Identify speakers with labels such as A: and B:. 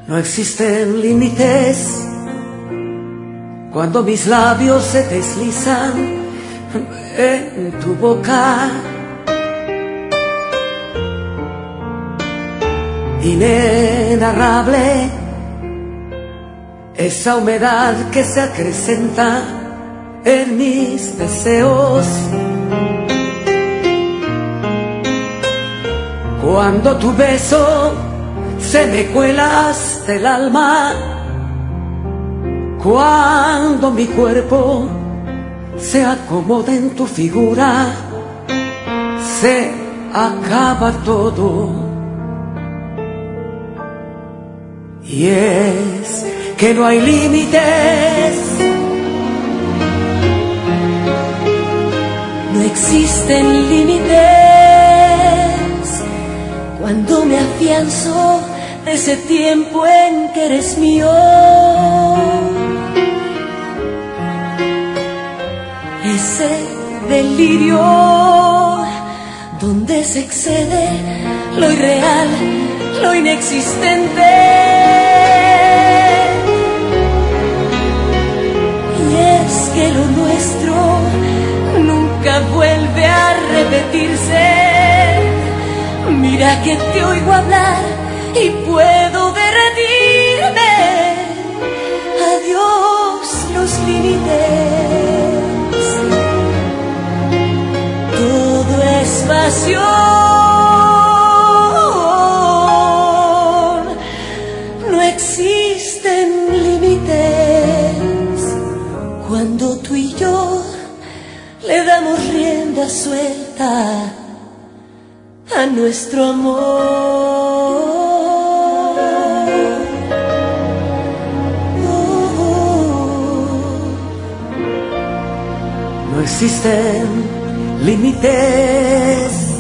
A: No existen límites cuando mis labios se deslizan en tu boca. Inenarrable esa humedad que se acrecenta en mis deseos. Cuando tu beso se me cuela hasta el alma, cuando mi cuerpo se acomoda en tu figura, se acaba todo. Y es que no hay límites,
B: no existen límites cuando me afianzo de ese tiempo en que eres mío. Ese delirio donde se excede lo irreal, lo inexistente. Y es que lo nuestro nunca vuelve a repetirse. Mira que te oigo hablar y puedo derretirme. Adiós los límites, todo es pasión. No existen límites cuando tú y yo le damos rienda suelta a nuestro amor.
A: no existen límites